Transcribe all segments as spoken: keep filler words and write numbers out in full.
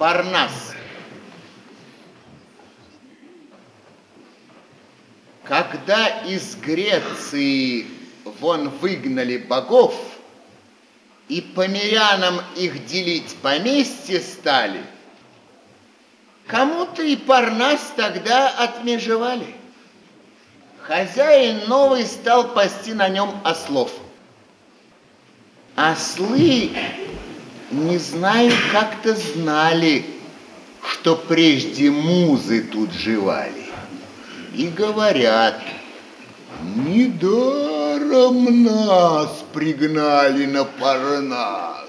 Парнас. Когда из Греции вон выгнали богов и по мирянам их делить поместье стали, кому-то и Парнас тогда отмежевали. Хозяин новый стал пасти на нем ослов. Ослы, не знаю, как-то знали, что прежде музы тут живали. И говорят: недаром нас пригнали на Парнас.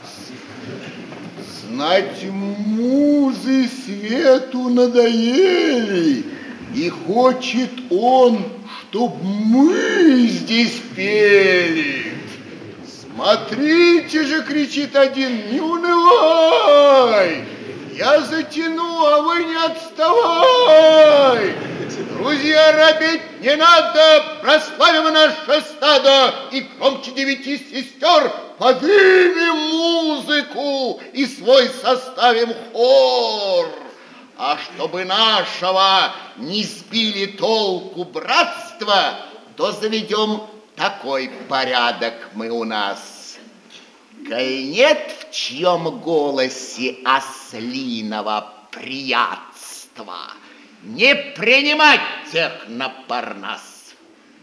Знать, музы свету надоели, и хочет он, чтоб мы здесь пели. Смотрите же, кричит один, не унывай, я затяну, а вы не отставай. Друзья, робеть не надо, прославим наше стадо, и громче девяти сестер подымем музыку и свой составим хор. А чтобы нашего не сбили толку братства, то заведем такой порядок мы у нас. Коль нет в чьем голосе ослиного приятства, не принимать тех на Парнас.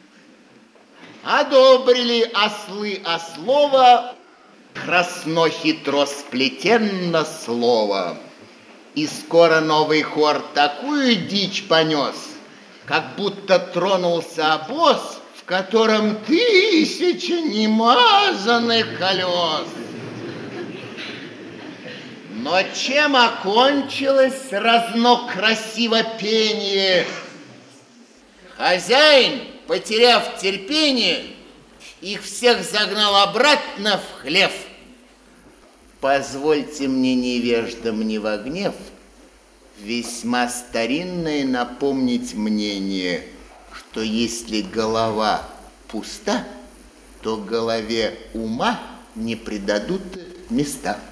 Одобрили ослы ослова, красно-хитро сплетенно слово. И скоро новый хор такую дичь понес, как будто тронулся обоз, в котором тысячи немазанных колес. Но чем окончилось разно красиво пение? Хозяин, потеряв терпение, их всех загнал обратно в хлев. Позвольте мне, невеждам не во гнев, весьма старинное напомнить мнение, что если голова пуста, то голове ума не придадут места.